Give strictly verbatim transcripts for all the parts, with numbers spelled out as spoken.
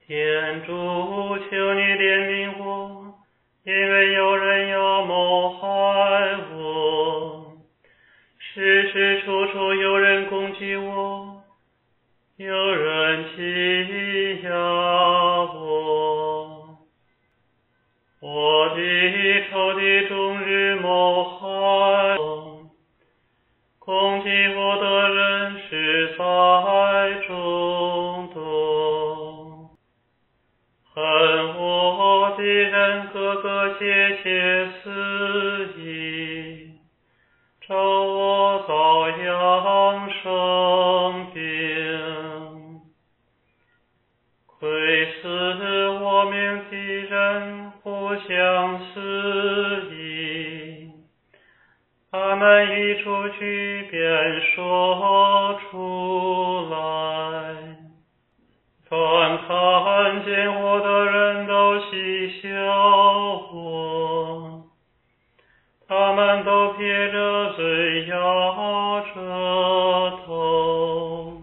天主，求你怜悯我，因为有人要谋害我，时时处处有人攻击我，有人欺压我。我的仇敌终日谋害我，攻击我的人实在众多。恨我的人个个窃窃私语，找我遭殃生病。窥视我命的人互相私议，他们一出去便说出来。凡看见我的人都戏笑我，他们都撇着嘴摇着头。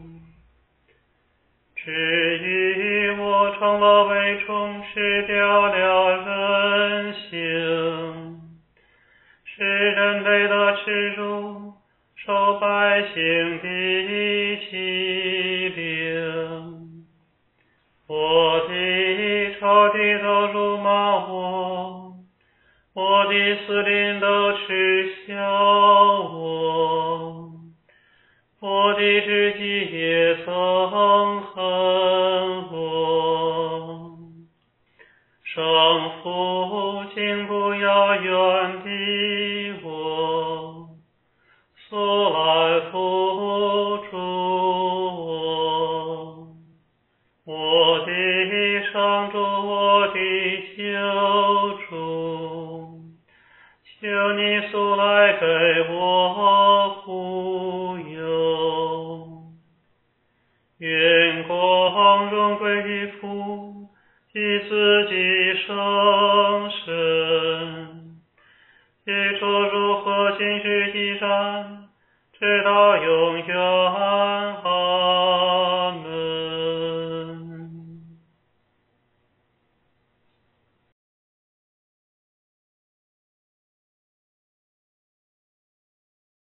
至于我成了蛔虫，失掉了人性，是人类的耻辱，受百姓的欺凌。我的仇敌都辱骂我，我的司令都耻笑我，我的知己也憎恨我。圣父，请不要远离我，速来扶助我。我的上主，我的救主，求你速来给我护佑。愿光荣归于父及子及圣神，起初如何今日依然，直到